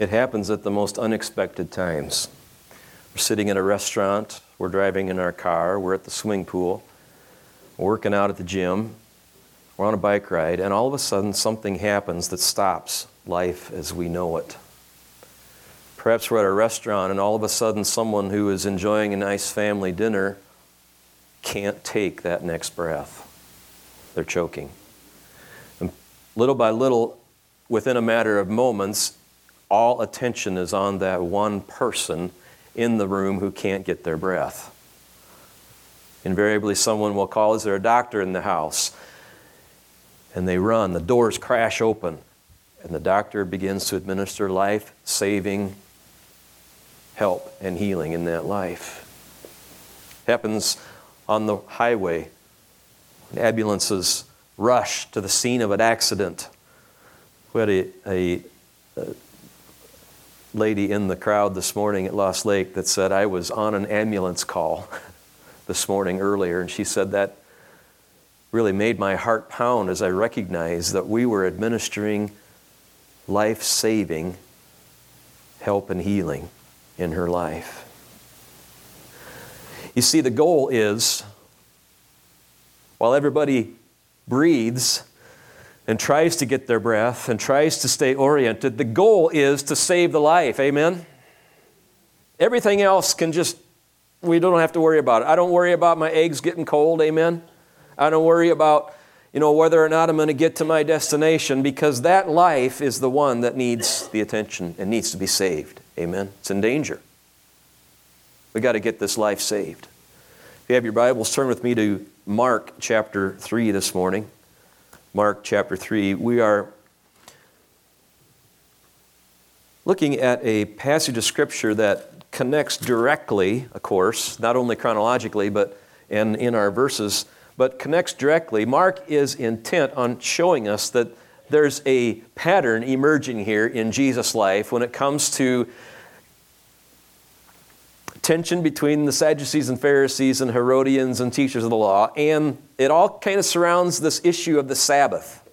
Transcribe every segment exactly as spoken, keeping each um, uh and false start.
It happens at the most unexpected times. We're sitting in a restaurant, we're driving in our car, we're at the swimming pool, we're working out at the gym, we're on a bike ride, and all of a sudden something happens that stops life as we know it. Perhaps we're at a restaurant and all of a sudden someone who is enjoying a nice family dinner can't take that next breath. They're choking. And little by little, within a matter of moments, all attention is on that one person in the room who can't get their breath. Invariably, someone will call, is there a doctor in the house? And they run, the doors crash open, and the doctor begins to administer life-saving help and healing in that life. Happens on the highway. Ambulances rush to the scene of an accident. We had a, a, a lady in the crowd this morning at Lost Lake that said, I was on an ambulance call this morning earlier, and she said that really made my heart pound as I recognized that we were administering life-saving help and healing in her life. You see, the goal is, while everybody breathes and tries to get their breath and tries to stay oriented, the goal is to save the life. Amen? Everything else can just, we don't have to worry about it. I don't worry about my eggs getting cold. Amen? I don't worry about, you know, whether or not I'm going to get to my destination, because that life is the one that needs the attention and needs to be saved. Amen? It's in danger. We got to get this life saved. If you have your Bibles, turn with me to Mark chapter three this morning. Mark chapter three. We are looking at a passage of Scripture that connects directly, of course, not only chronologically, but and in our verses, but connects directly. Mark is intent on showing us that there's a pattern emerging here in Jesus' life when it comes to tension between the Sadducees and Pharisees and Herodians and teachers of the law, and it all kind of surrounds this issue of the Sabbath.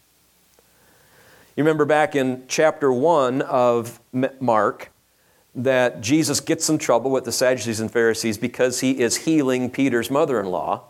You remember back in chapter one of Mark that Jesus gets in trouble with the Sadducees and Pharisees because he is healing Peter's mother-in-law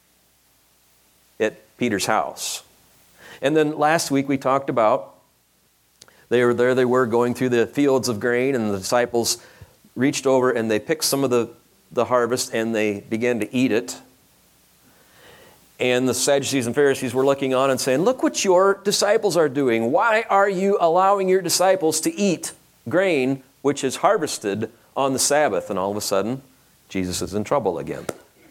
at Peter's house. And then last week we talked about they were there they were going through the fields of grain, and the disciples reached over and they picked some of the, the harvest and they began to eat it. And the Sadducees and Pharisees were looking on and saying, look what your disciples are doing. Why are you allowing your disciples to eat grain which is harvested on the Sabbath? And all of a sudden, Jesus is in trouble again.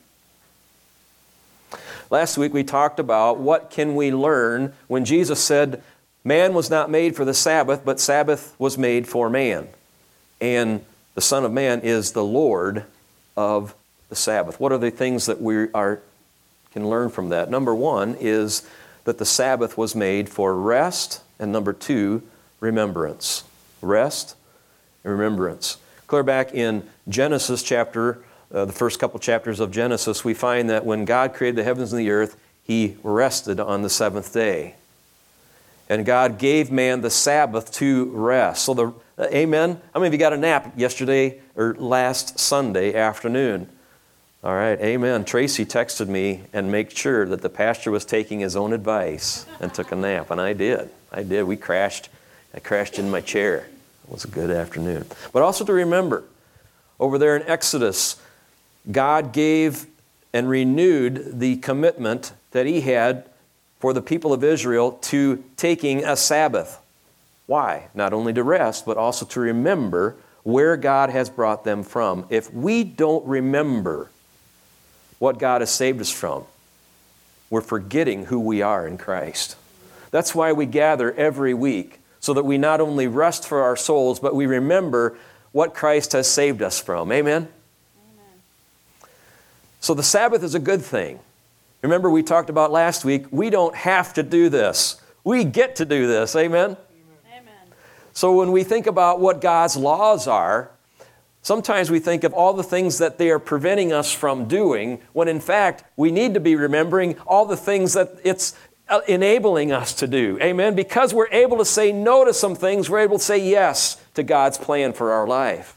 Last week we talked about what can we learn when Jesus said, man was not made for the Sabbath, but Sabbath was made for man. And the Son of Man is the Lord of the Sabbath. What are the things that we are can learn from that? Number one is that the Sabbath was made for rest, and number two, remembrance. Rest and remembrance. Clear back in Genesis chapter, uh, the first couple chapters of Genesis, we find that when God created the heavens and the earth, He rested on the seventh day. And God gave man the Sabbath to rest. So the uh, amen. How many of you got a nap yesterday or last Sunday afternoon? All right, amen. Tracy texted me and made sure that the pastor was taking his own advice and took a nap, and I did. I did. We crashed. I crashed in my chair. It was a good afternoon. But also to remember, over there in Exodus, God gave and renewed the commitment that He had for the people of Israel to taking a Sabbath. Why? Not only to rest, but also to remember where God has brought them from. If we don't remember what God has saved us from, we're forgetting who we are in Christ. That's why we gather every week, so that we not only rest for our souls, but we remember what Christ has saved us from. Amen? Amen. So the Sabbath is a good thing. Remember we talked about last week, we don't have to do this. We get to do this. Amen? Amen. So when we think about what God's laws are, sometimes we think of all the things that they are preventing us from doing, when in fact we need to be remembering all the things that it's enabling us to do. Amen? Because we're able to say no to some things, we're able to say yes to God's plan for our life.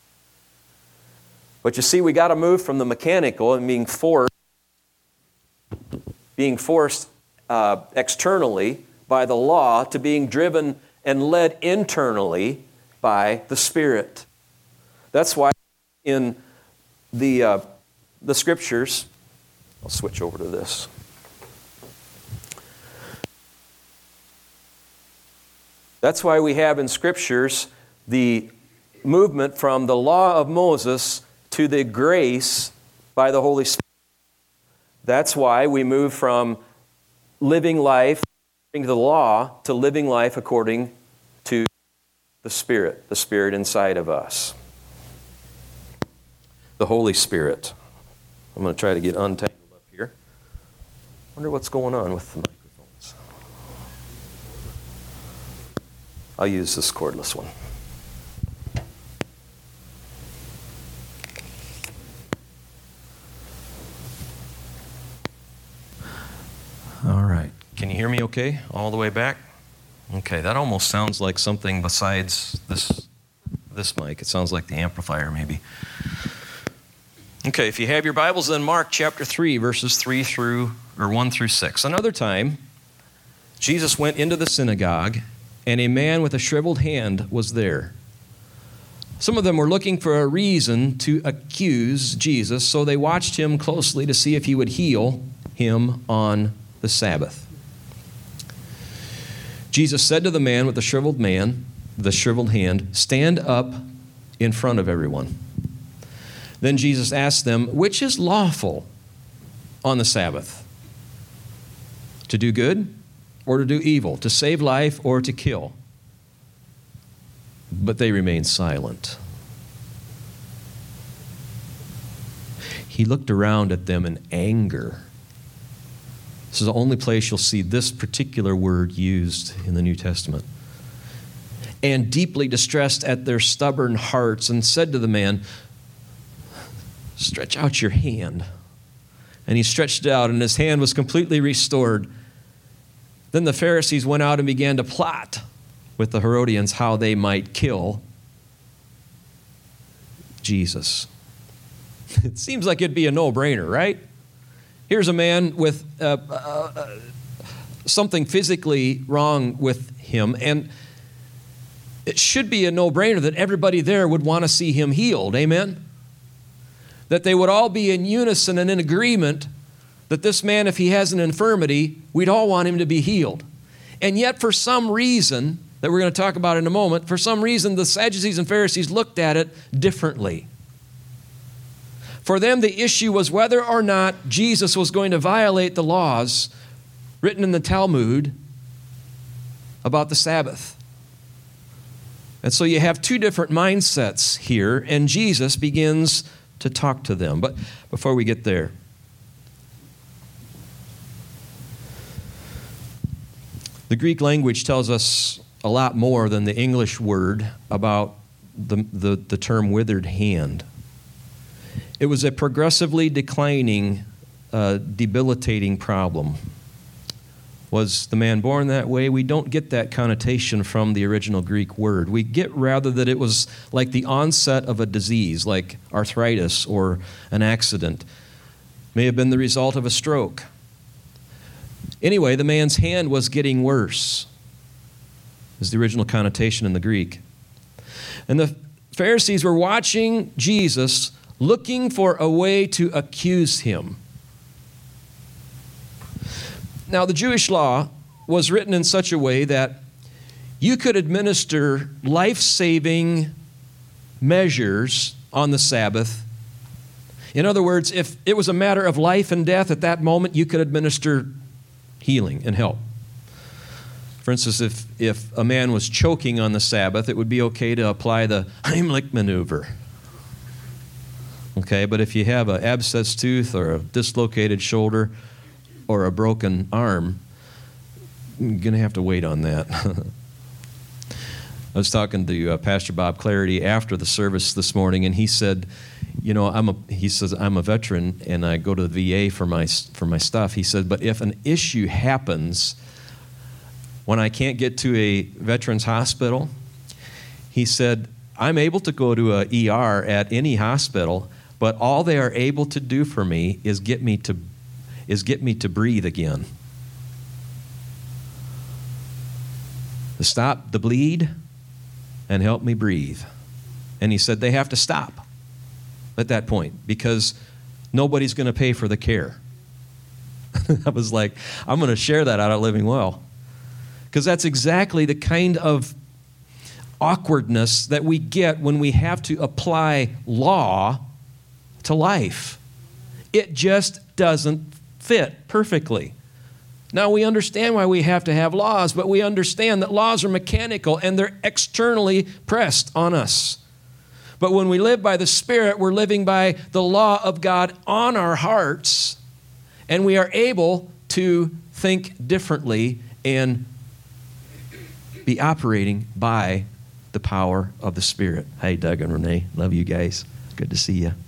But you see, we got to move from the mechanical and being forced, being forced uh, externally by the law to being driven and led internally by the Spirit. That's why in the uh, the Scriptures, I'll switch over to this. That's why we have in Scriptures the movement from the law of Moses to the grace by the Holy Spirit. That's why we move from living life according to the law to living life according to the Spirit, the Spirit inside of us. The Holy Spirit. I'm going to try to get untangled up here. Wonder what's going on with the microphones. I'll use this cordless one. All right. Can you hear me okay? All the way back? Okay, that almost sounds like something besides this, this mic. It sounds like the amplifier maybe. Okay, if you have your Bibles, then Mark chapter three, verses three through, or one through six. Another time, Jesus went into the synagogue, and a man with a shriveled hand was there. Some of them were looking for a reason to accuse Jesus, so they watched him closely to see if he would heal him on the Sabbath. Jesus said to the man with the shriveled man, the shriveled hand, "Stand up in front of everyone." Then Jesus asked them, "Which is lawful on the Sabbath? To do good or to do evil? To save life or to kill?" But they remained silent. He looked around at them in anger. This is the only place you'll see this particular word used in the New Testament. And deeply distressed at their stubborn hearts, and said to the man, "Stretch out your hand." And he stretched it out, and his hand was completely restored. Then the Pharisees went out and began to plot with the Herodians how they might kill Jesus. It seems like it'd be a no-brainer, right? Here's a man with uh, uh, something physically wrong with him, and it should be a no-brainer that everybody there would want to see him healed. Amen? That they would all be in unison and in agreement that this man, if he has an infirmity, we'd all want him to be healed. And yet, for some reason that we're going to talk about in a moment, for some reason the Sadducees and Pharisees looked at it differently. For them, the issue was whether or not Jesus was going to violate the laws written in the Talmud about the Sabbath. And so you have two different mindsets here, and Jesus begins to talk to them. But before we get there, the Greek language tells us a lot more than the English word about the, the, the term withered hand. It was a progressively declining, uh, debilitating problem. Was the man born that way? We don't get that connotation from the original Greek word. We get rather that it was like the onset of a disease, like arthritis or an accident. May have been the result of a stroke. Anyway, the man's hand was getting worse, is the original connotation in the Greek. And the Pharisees were watching Jesus, looking for a way to accuse him. Now, the Jewish law was written in such a way that you could administer life-saving measures on the Sabbath. In other words, if it was a matter of life and death at that moment, you could administer healing and help. For instance, if, if a man was choking on the Sabbath, it would be okay to apply the Heimlich maneuver. Okay, but if you have an abscessed tooth or a dislocated shoulder or a broken arm, you're going to have to wait on that. I was talking to uh, Pastor Bob Clarity after the service this morning, and he said, you know, I'm a, he says, I'm a veteran and I go to the V A for my, for my stuff. He said, but if an issue happens when I can't get to a veterans hospital, he said, I'm able to go to a E R at any hospital, but all they are able to do for me is get me to, is get me to breathe again. To stop the bleed and help me breathe. And he said they have to stop at that point because nobody's going to pay for the care. I was like, I'm going to share that out of Living Well. Because that's exactly the kind of awkwardness that we get when we have to apply law to life. It just doesn't fit perfectly. Now, we understand why we have to have laws, but we understand that laws are mechanical and they're externally pressed on us. But when we live by the Spirit, we're living by the law of God on our hearts, and we are able to think differently and be operating by the power of the Spirit. Hey, Doug and Renee, love you guys. Good to see you.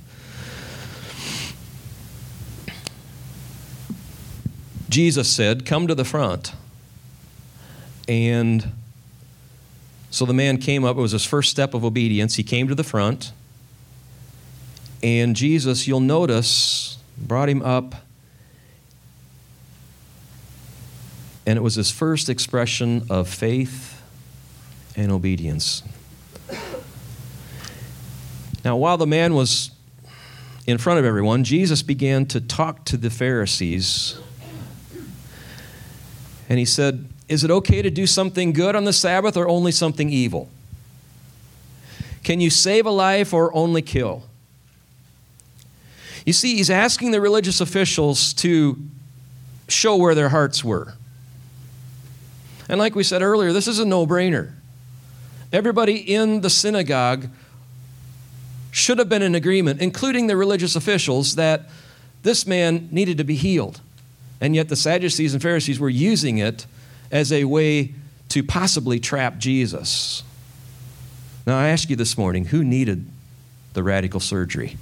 Jesus said, come to the front. And so the man came up. It was his first step of obedience. He came to the front. And Jesus, you'll notice, brought him up. And it was his first expression of faith and obedience. Now, while the man was in front of everyone, Jesus began to talk to the Pharisees. And he said, is it okay to do something good on the Sabbath or only something evil? Can you save a life or only kill? You see, he's asking the religious officials to show where their hearts were. And like we said earlier, this is a no-brainer. Everybody in the synagogue should have been in agreement, including the religious officials, that this man needed to be healed. And yet the Sadducees and Pharisees were using it as a way to possibly trap Jesus. Now, I ask you this morning, who needed the radical surgery?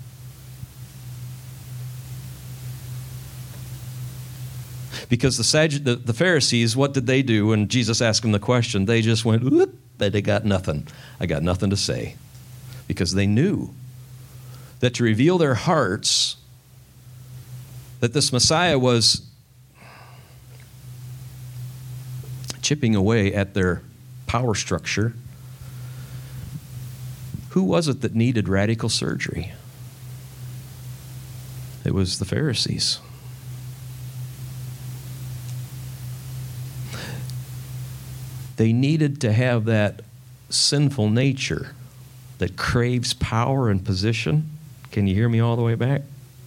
Because the, Saddu- the, the Pharisees, what did they do when Jesus asked them the question? They just went, whoop, they got nothing. I got nothing to say. Because they knew that to reveal their hearts, that this Messiah was chipping away at their power structure. Who was it that needed radical surgery? It was the Pharisees. They needed to have that sinful nature that craves power and position. Can you hear me all the way back?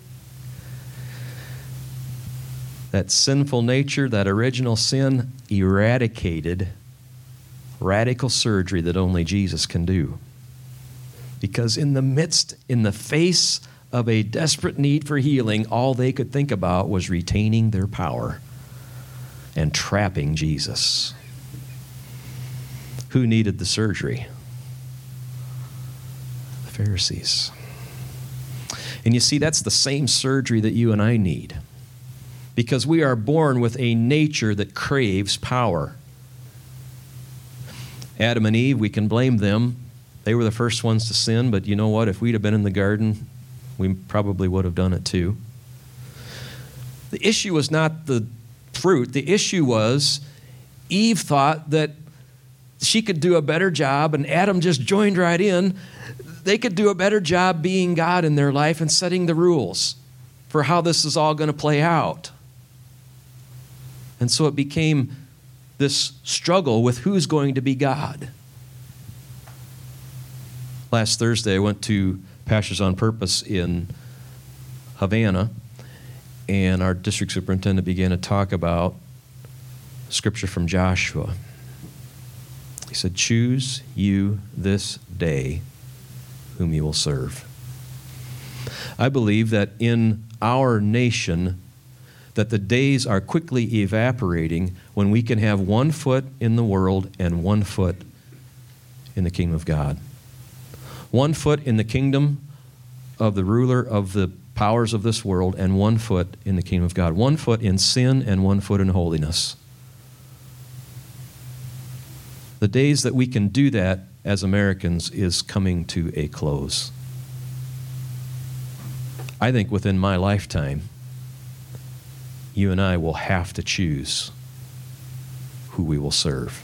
That sinful nature, that original sin, eradicated radical surgery that only Jesus can do. Because in the midst, in the face of a desperate need for healing, all they could think about was retaining their power and trapping Jesus. Who needed the surgery? The Pharisees. And you see, that's the same surgery that you and I need. Because we are born with a nature that craves power. Adam and Eve, we can blame them. They were the first ones to sin, but you know what? If we'd have been in the garden, we probably would have done it too. The issue was not the fruit. The issue was Eve thought that she could do a better job, and Adam just joined right in. They could do a better job being God in their life and setting the rules for how this is all going to play out. And so it became this struggle with who's going to be God. Last Thursday, I went to Pastors on Purpose in Havana, and our district superintendent began to talk about scripture from Joshua. He said, choose you this day whom you will serve. I believe that in our nation, that the days are quickly evaporating when we can have one foot in the world and one foot in the kingdom of God. One foot in the kingdom of the ruler of the powers of this world and one foot in the kingdom of God. One foot in sin and one foot in holiness. The days that we can do that as Americans is coming to a close. I think within my lifetime, you and I will have to choose who we will serve.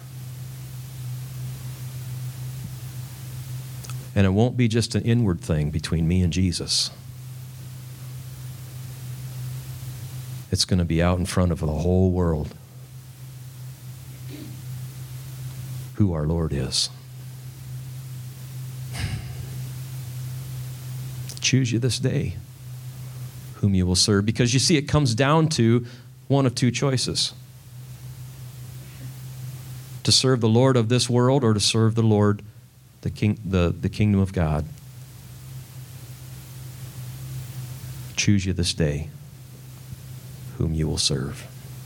And it won't be just an inward thing between me and Jesus. It's going to be out in front of the whole world who our Lord is. Choose you this day whom you will serve. Because you see, it comes down to one of two choices. To serve the Lord of this world or to serve the Lord, the, king, the, the kingdom of God. Choose you this day whom you will serve.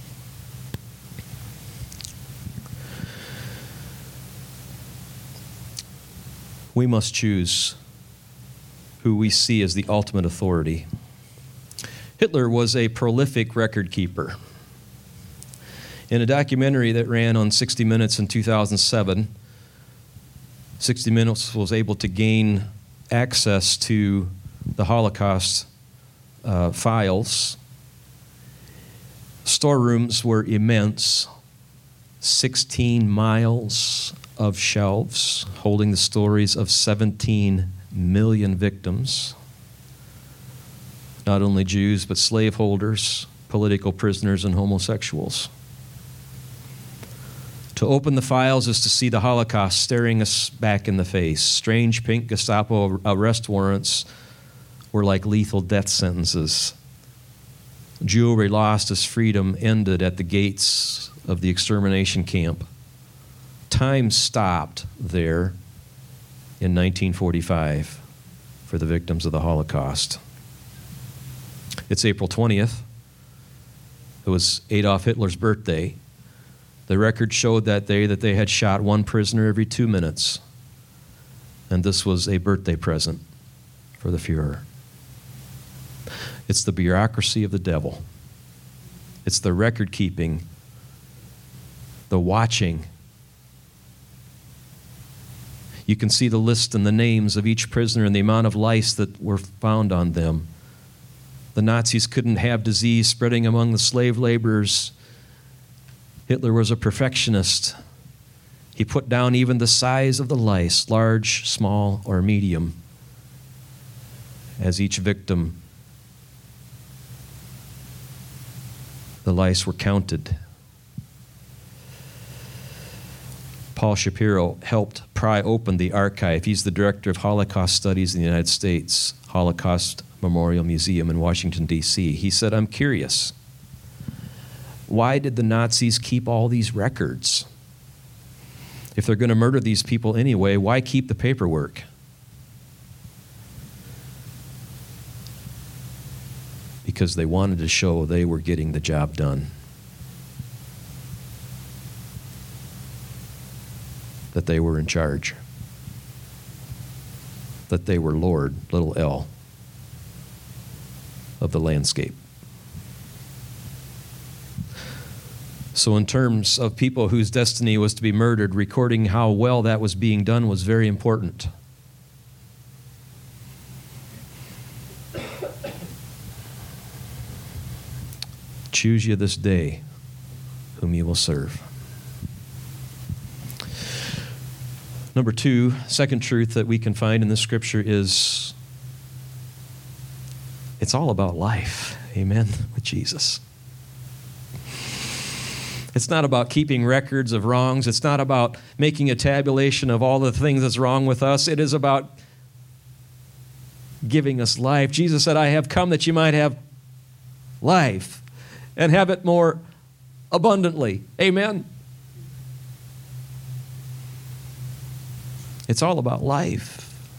We must choose who we see as the ultimate authority. Hitler was a prolific record keeper. In a documentary that ran on sixty minutes in two thousand seven, sixty minutes was able to gain access to the Holocaust uh, files. Storerooms were immense, sixteen miles of shelves holding the stories of seventeen million victims. Not only Jews, but slaveholders, political prisoners, and homosexuals. To open the files is to see the Holocaust staring us back in the face. Strange pink Gestapo arrest warrants were like lethal death sentences. Jewelry lost as freedom ended at the gates of the extermination camp. Time stopped there in nineteen forty-five for the victims of the Holocaust. It's April twentieth. It was Adolf Hitler's birthday. The record showed that day that they had shot one prisoner every two minutes. And this was a birthday present for the Fuhrer. It's the bureaucracy of the devil. It's the record keeping, the watching. You can see the list and the names of each prisoner and the amount of lice that were found on them. The Nazis couldn't have disease spreading among the slave laborers. Hitler was a perfectionist. He put down even the size of the lice, large, small, or medium, as each victim. The lice were counted. Paul Shapiro helped pry open the archive. He's the director of Holocaust Studies in the United States, Holocaust Memorial Museum in Washington, D C He said, I'm curious. Why did the Nazis keep all these records? If they're going to murder these people anyway, why keep the paperwork? Because they wanted to show they were getting the job done. That they were in charge. That they were Lord, little L, of the landscape. So in terms of people whose destiny was to be murdered, recording how well that was being done was very important. Choose you this day whom you will serve. Number two, second truth that we can find in this scripture is it's all about life. Amen. With Jesus. It's not about keeping records of wrongs. It's not about making a tabulation of all the things that's wrong with us. It is about giving us life. Jesus said, I have come that you might have life and have it more abundantly. Amen. It's all about life.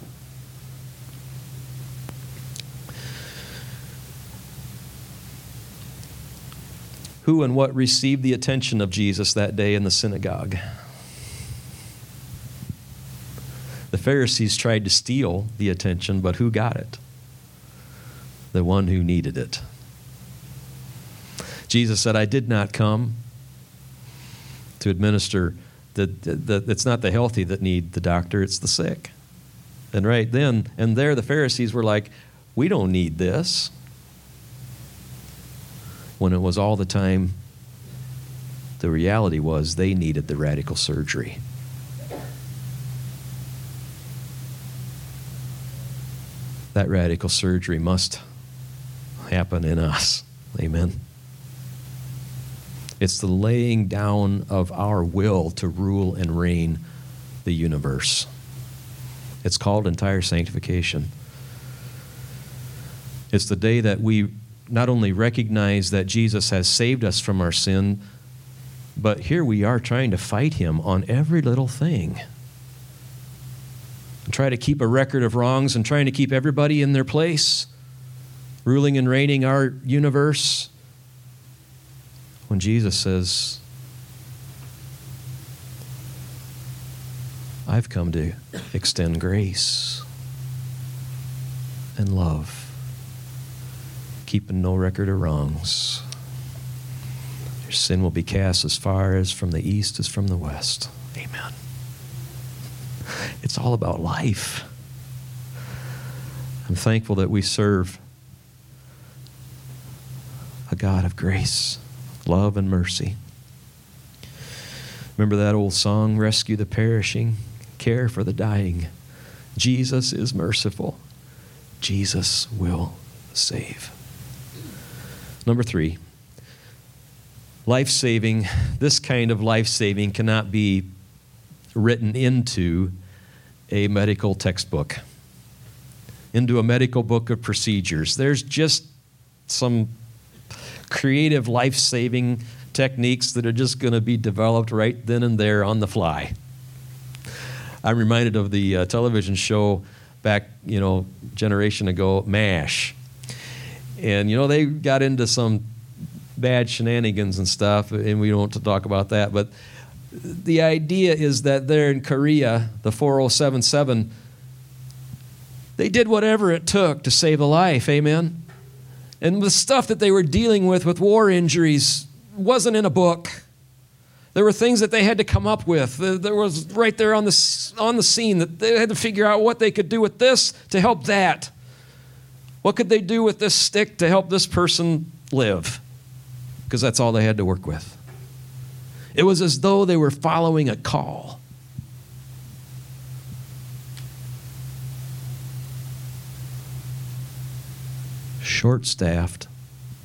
Who and what received the attention of Jesus that day in the synagogue? The Pharisees tried to steal the attention, but who got it? the one who needed it. Jesus said, I did not come to administer, the, the, the, it's not the healthy that need the doctor, it's the sick. And right then, and there the Pharisees were like, we don't need this. When it was all the time, the reality was they needed the radical surgery. That radical surgery must happen in us. Amen. It's the laying down of our will to rule and reign the universe. It's called entire sanctification. It's the day that we not only recognize that Jesus has saved us from our sin, but here we are trying to fight him on every little thing. And try to keep a record of wrongs and trying to keep everybody in their place, ruling and reigning our universe. When Jesus says, I've come to extend grace and love, keeping no record of wrongs. Your sin will be cast as far as from the east as from the west. Amen. It's all about life. I'm thankful that we serve a God of grace, love, and mercy. Remember that old song, Rescue the Perishing, Care for the Dying. Jesus is merciful. Jesus will save. Number three, life-saving, this kind of life-saving cannot be written into a medical textbook, into a medical book of procedures. There's just some creative life-saving techniques that are just going to be developed right then and there on the fly. I'm reminded of the uh, television show back, you know, generation ago, MASH. And, you know, they got into some bad shenanigans and stuff, and we don't want to talk about that. But the idea is that there in Korea, the four oh seven seven, they did whatever it took to save a life, amen? And the stuff that they were dealing with, with war injuries, wasn't in a book. There were things that they had to come up with. There was right there on the, on the scene that they had to figure out what they could do with this to help that. What could they do with this stick to help this person live? Because that's all they had to work with. It was as though they were following a call. Short-staffed,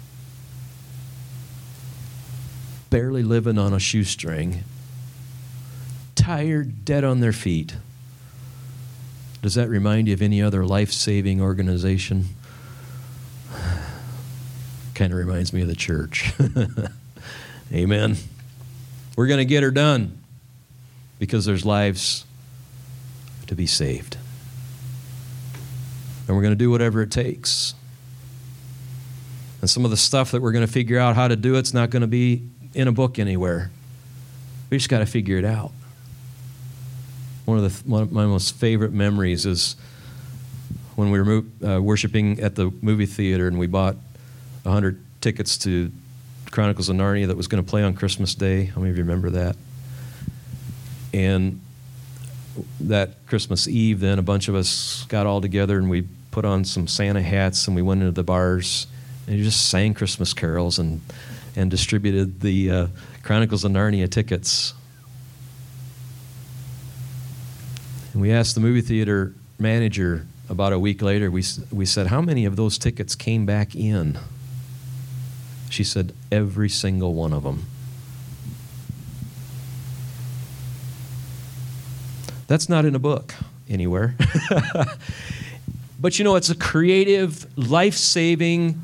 barely living on a shoestring, tired, dead on their feet. Does that remind you of any other life-saving organization? Kind of reminds me of the church. Amen. We're going to get her done because there's lives to be saved. And we're going to do whatever it takes. And some of the stuff that we're going to figure out how to do, it's not going to be in a book anywhere. We just got to figure it out. One of the one of my most favorite memories is when we were uh, worshiping at the movie theater and we bought one hundred tickets to Chronicles of Narnia that was going to play on Christmas Day. How many of you remember that? And that Christmas Eve, then a bunch of us got all together and we put on some Santa hats and we went into the bars and we just sang Christmas carols and and distributed the uh, Chronicles of Narnia tickets. And we asked the movie theater manager about a week later, we we said, how many of those tickets came back in? She said, every single one of them. That's not in a book anywhere. But you know, it's a creative, life-saving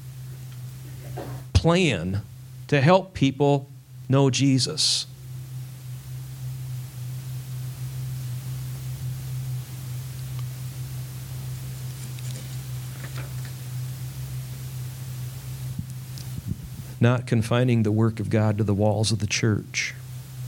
plan to help people know Jesus. Not confining the work of God to the walls of the church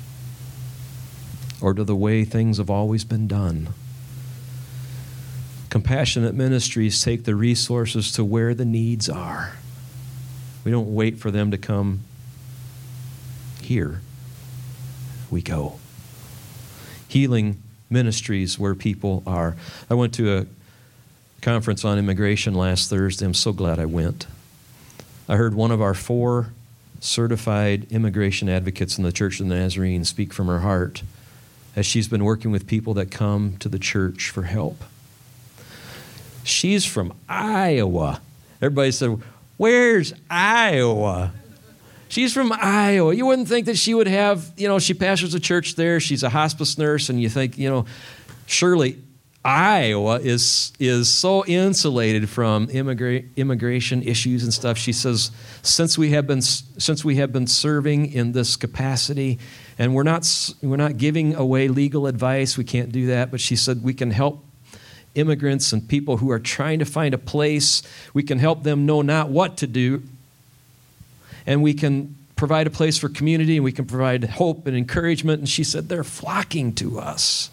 or to the way things have always been done. Compassionate ministries take the resources to where the needs are. We don't wait for them to come here. We go. Healing ministries where people are. I went to a conference on immigration last Thursday. I'm so glad I went. I heard one of our four certified immigration advocates in the Church of the Nazarene speak from her heart as she's been working with people that come to the church for help. She's from Iowa. Everybody said, "Where's Iowa?" She's from Iowa. You wouldn't think that she would have, you know, she pastors a church there. She's a hospice nurse, and you think, you know, surely Iowa is is so insulated from immigra- immigration issues and stuff. She says, since we have been since we have been serving in this capacity, and we're not we're not giving away legal advice. We can't do that. But she said we can help immigrants and people who are trying to find a place. We can help them know not what to do. And we can provide a place for community, and we can provide hope and encouragement. And she said, they're flocking to us.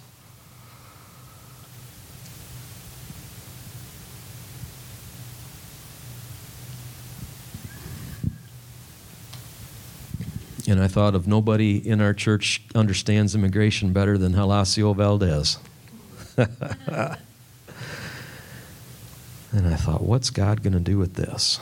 And I thought of nobody in our church understands immigration better than Horacio Valdez. And I thought, what's God going to do with this?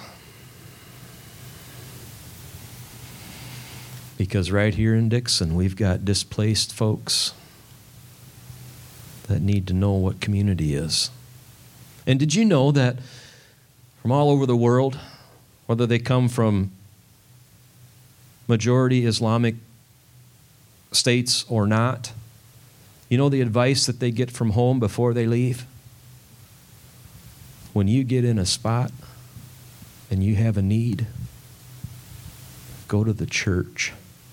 Because right here in Dixon, we've got displaced folks that need to know what community is. And did you know that from all over the world, whether they come from majority Islamic states or not, you know the advice that they get from home before they leave? When you get in a spot and you have a need, go to the church.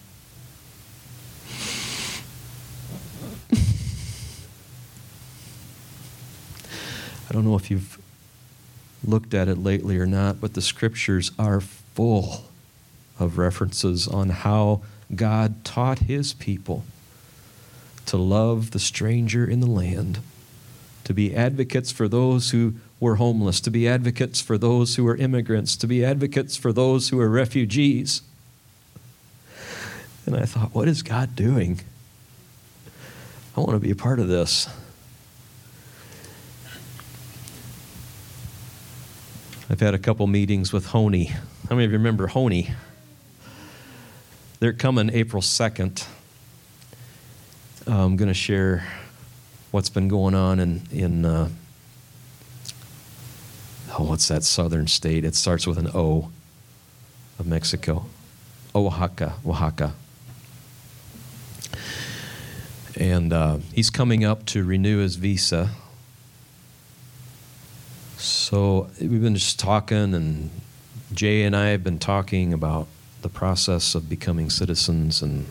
I don't know if you've looked at it lately or not, but the scriptures are full of references on how God taught his people to love the stranger in the land, to be advocates for those who were homeless, to be advocates for those who were immigrants, to be advocates for those who are refugees. And I thought, what is God doing? I want to be a part of this. I've had a couple meetings with Honey. How many of you remember Honey? They're coming April second. I'm going to share what's been going on in, in uh, oh, what's that southern state? It starts with an O of Mexico. Oaxaca, Oaxaca. And uh, he's coming up to renew his visa. So we've been just talking, and Jay and I have been talking about the process of becoming citizens. And,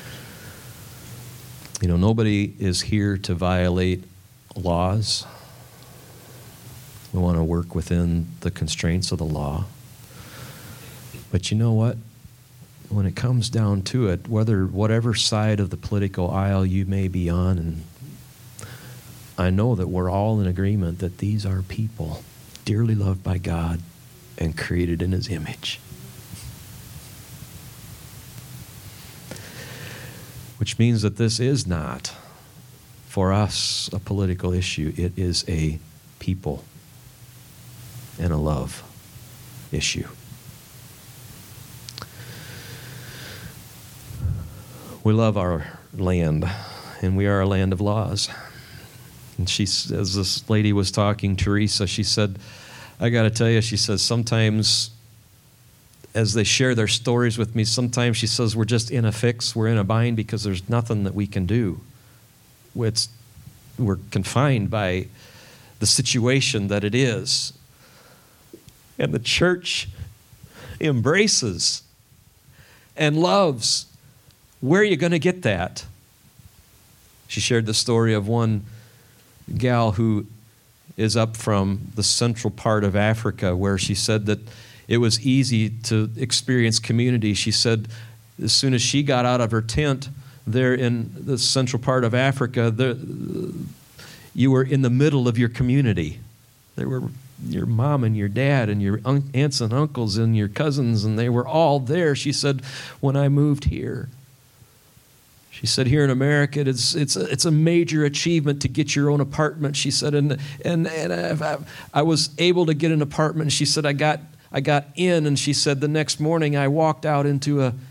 you know, nobody is here to violate laws. We want to work within the constraints of the law. But you know what? When it comes down to it, whether whatever side of the political aisle you may be on, and I know that we're all in agreement that these are people dearly loved by God and created in his image. Which means that this is not, for us, a political issue. It is a people and a love issue. We love our land, and we are a land of laws. And she, as this lady was talking, Teresa, she said, I got to tell you, she says, sometimes as they share their stories with me, sometimes she says, we're just in a fix, we're in a bind because there's nothing that we can do. It's, we're confined by the situation that it is. And the church embraces and loves. Where are you going to get that? She shared the story of one gal who is up from the central part of Africa, where she said that it was easy to experience community. She said as soon as she got out of her tent there in the central part of Africa, there, you were in the middle of your community. There were your mom and your dad and your un- aunts and uncles and your cousins, and they were all there. She said, when I moved here. She said, here in America, it's it's a, it's a major achievement to get your own apartment. She said, and and and I, I was able to get an apartment. She said, I got I got in, and she said, the next morning I walked out into a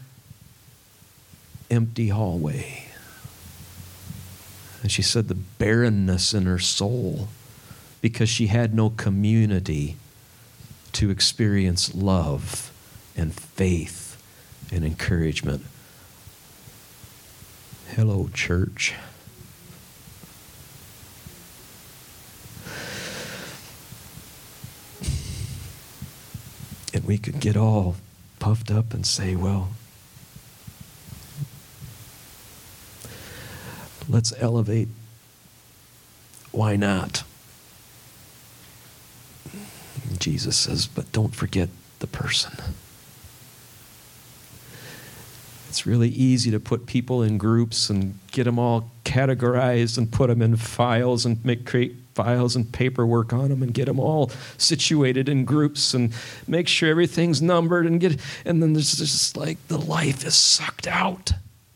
empty hallway. And she said the barrenness in her soul, because she had no community to experience love and faith and encouragement. Hello, church. And we could get all puffed up and say, well, let's elevate. Why not? Jesus says, but don't forget the person. It's really easy to put people in groups and get them all categorized and put them in files and make create files and paperwork on them and get them all situated in groups and make sure everything's numbered and get and then there's just like the life is sucked out.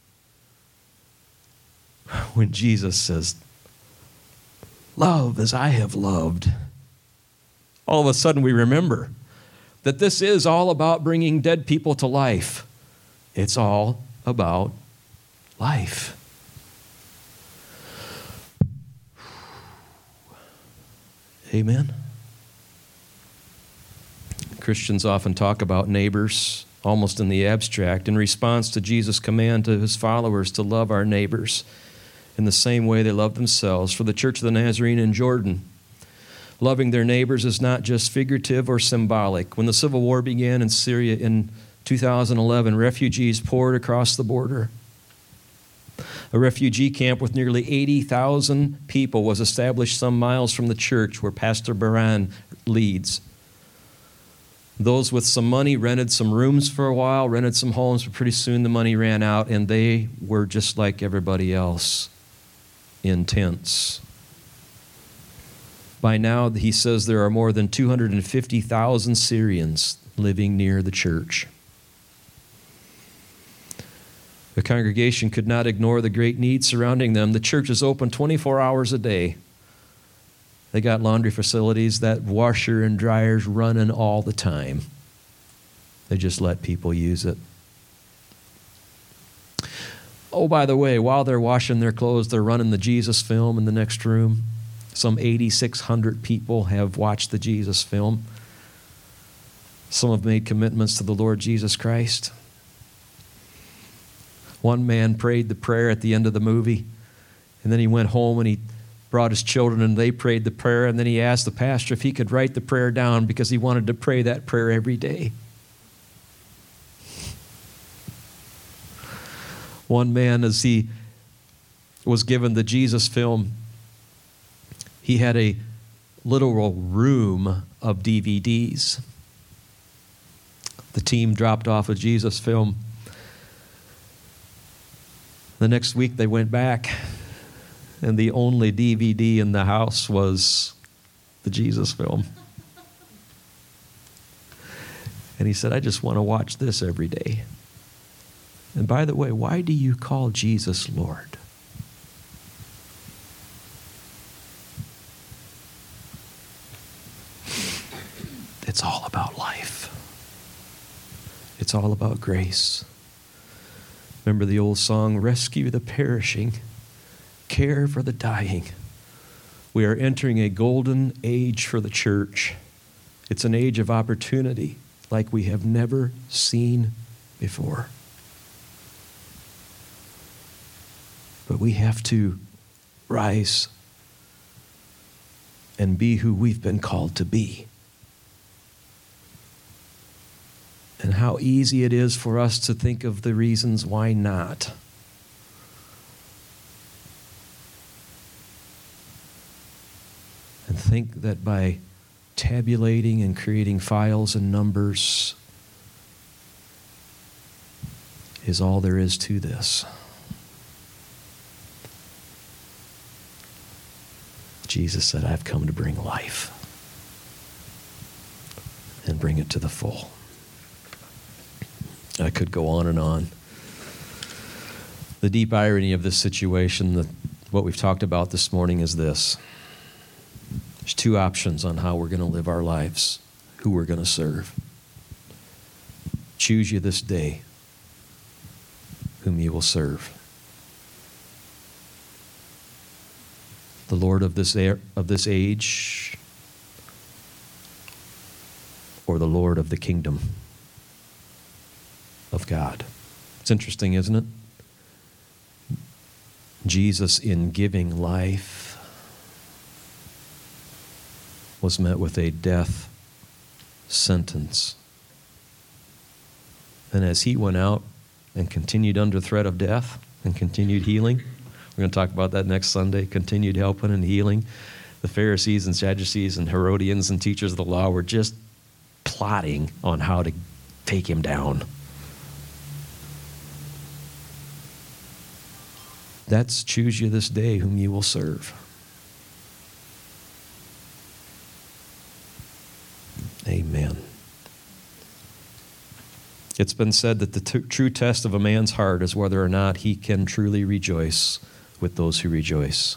When Jesus says, love as I have loved, all of a sudden we remember that this is all about bringing dead people to life. It's all about life. Amen. Christians often talk about neighbors almost in the abstract in response to Jesus' command to his followers to love our neighbors in the same way they love themselves. For the Church of the Nazarene in Jordan, loving their neighbors is not just figurative or symbolic. When the civil war began in Syria in two thousand eleven, refugees poured across the border. A refugee camp with nearly eighty thousand people was established some miles from the church where Pastor Baran leads. Those with some money rented some rooms for a while, rented some homes, but pretty soon the money ran out, and they were just like everybody else, in tents. By now, he says there are more than two hundred fifty thousand Syrians living near the church. The congregation could not ignore the great need surrounding them. The church is open twenty-four hours a day. They got laundry facilities, that washer and dryers running all the time. They just let people use it. Oh, by the way, while they're washing their clothes, they're running the Jesus film in the next room. Some eighty-six hundred people have watched the Jesus film. Some have made commitments to the Lord Jesus Christ. One man prayed the prayer at the end of the movie, and then he went home and he brought his children and they prayed the prayer, and then he asked the pastor if he could write the prayer down because he wanted to pray that prayer every day. One man, as he was given the Jesus film, he had a literal room of D V Ds. The team dropped off a Jesus film. The next week they went back, and the only D V D in the house was the Jesus film. And he said, I just want to watch this every day. And by the way, why do you call Jesus Lord? It's all about life. It's all about grace. Remember the old song, rescue the perishing, care for the dying. We are entering a golden age for the church. It's an age of opportunity like we have never seen before. But we have to rise and be who we've been called to be. And how easy it is for us to think of the reasons why not. And think that by tabulating and creating files and numbers is all there is to this. Jesus said, I've come to bring life. and bring it to the full. I could go on and on. The deep irony of this situation, the, what we've talked about this morning, is this. There's two options on how we're going to live our lives, who we're going to serve. Choose you this day whom you will serve. The Lord of this air, of this age, or the Lord of the kingdom of God. It's interesting, isn't it? Jesus, in giving life, was met with a death sentence. And as he went out and continued under threat of death and continued healing, we're going to talk about that next Sunday, continued helping and healing, the Pharisees and Sadducees and Herodians and teachers of the law were just plotting on how to take him down. That's choose you this day whom you will serve. Amen. It's been said that the t- true test of a man's heart is whether or not he can truly rejoice with those who rejoice.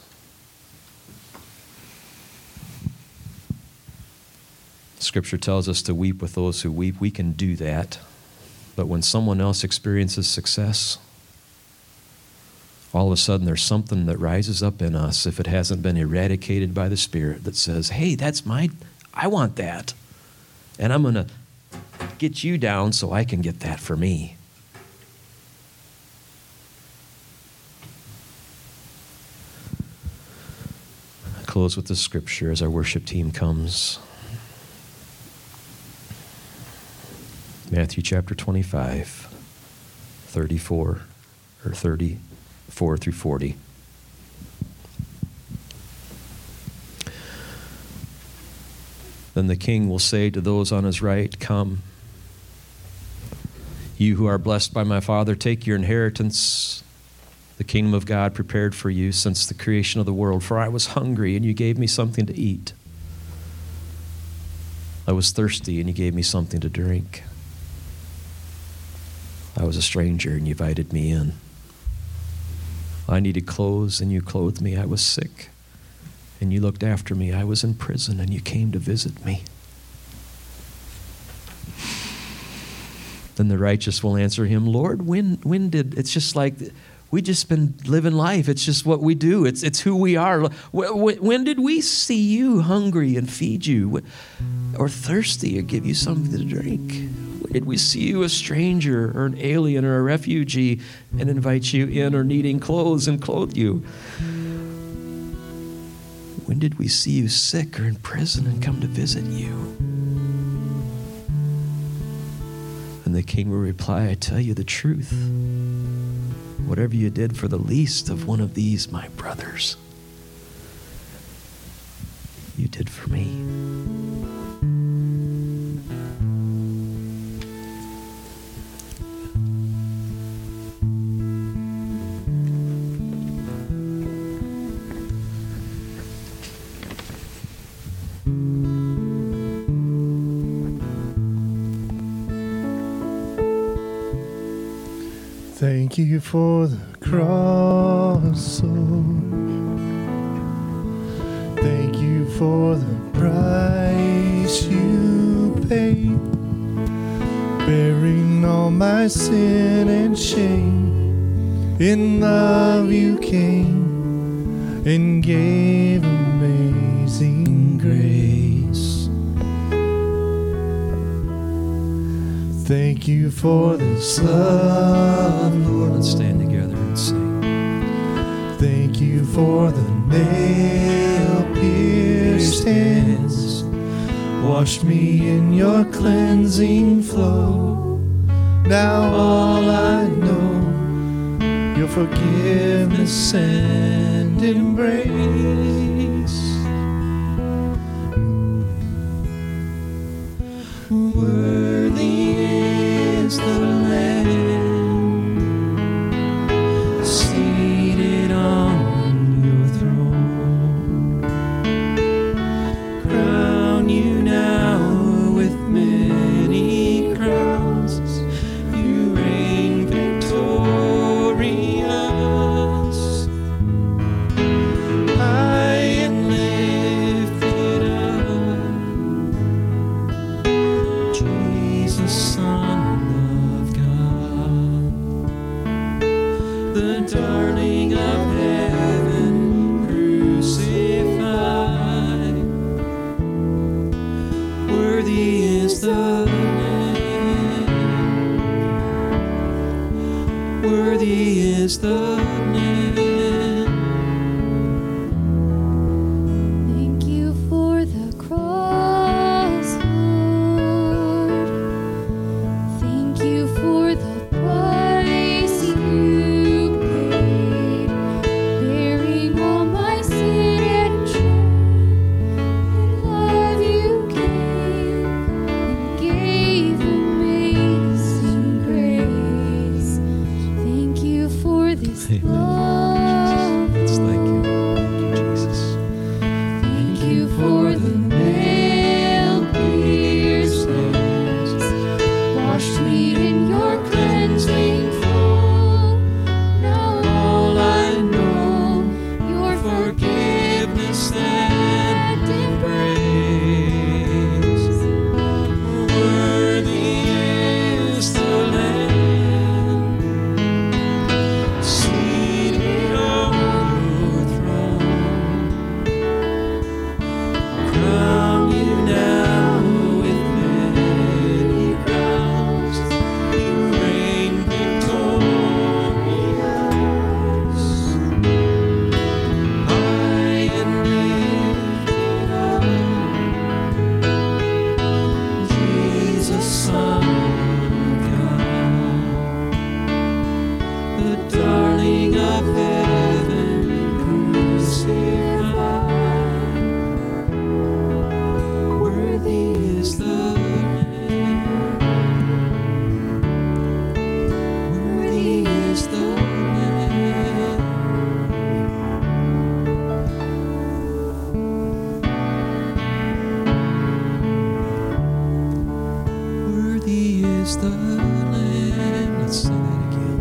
Scripture tells us to weep with those who weep. We can do that. But when someone else experiences success, all of a sudden there's something that rises up in us, if it hasn't been eradicated by the Spirit, that says, hey, that's my, I want that. And I'm going to get you down so I can get that for me. I close with the scripture as our worship team comes. Matthew chapter twenty-five, thirty-four, or thirty-four through forty. Then the king will say to those on his right, come, you who are blessed by my Father, take your inheritance, the kingdom of God prepared for you since the creation of the world. For I was hungry, and you gave me something to eat. I was thirsty, and you gave me something to drink. I was a stranger, and you invited me in. I needed clothes, and you clothed me. I was sick, and you looked after me. I was in prison, and you came to visit me. Then the righteous will answer him, Lord, when when did, it's just like, we just been living life. It's just what we do. It's it's who we are. When did we see you hungry and feed you, or thirsty or give you something to drink? When did we see you a stranger or an alien or a refugee and invite you in, or needing clothes and clothe you? When did we see you sick or in prison and come to visit you? And the king will reply, I tell you the truth. Whatever you did for the least of one of these, my brothers, you did for me. Thank you for the cross, Lord. Thank you for the price you paid, bearing all my sin and shame. In love you came and gave amazing grace. Thank you for this love, Lord. Let's stand together and sing. Thank you for the nail-pierced hands, washed me in your cleansing flow. Now all I know, your forgiveness and embrace. Worthy is the Lamb seated on your throne. Crown you now with many Worthy is the Lamb. Worthy is the Lamb. Thank you for the cross, Lord. Thank you for the price you paid, bearing all my sin and shame. In love you came and gave amazing grace. Thank you for this Amen. love. Let's thank you. Thank you, Jesus. Thank you for the nail-pierced hands, washed me in your cleansing flow. Now all I know, your forgiveness and embrace. Worthy is the Lamb, seated on your throne. Crown you now with many crowns. You reign victorious, high and lifted up. Jesus, Son of God, the darling of heaven, crucified. Worthy is the Lamb. Worthy is the Lamb. Worthy is the Lamb. Let's sing that again.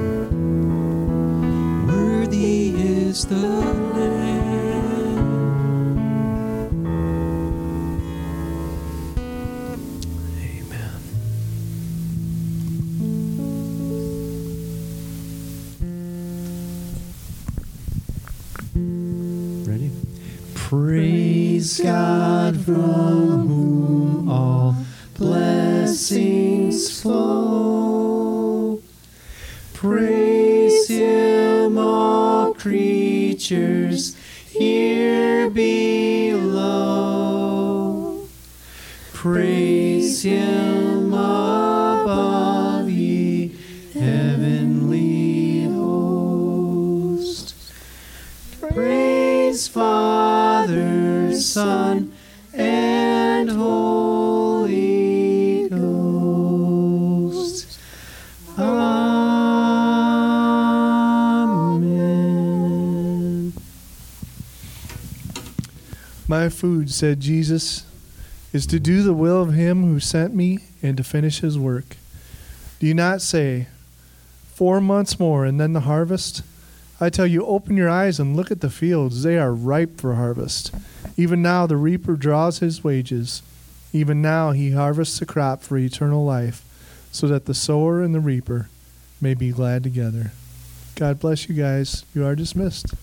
Worthy is the Lamb. Amen. Ready? Praise God from whom all blessings flow. Praise Him, all creatures here below. Praise Him above, ye heavenly host. Praise Father, Son, and Holy Ghost. Amen. My food, said Jesus, is to do the will of Him who sent me and to finish His work. Do you not say, four months more and then the harvest? I tell you, open your eyes and look at the fields. They are ripe for harvest. Even now the reaper draws his wages. Even now he harvests the crop for eternal life, so that the sower and the reaper may be glad together. God bless you guys. You are dismissed.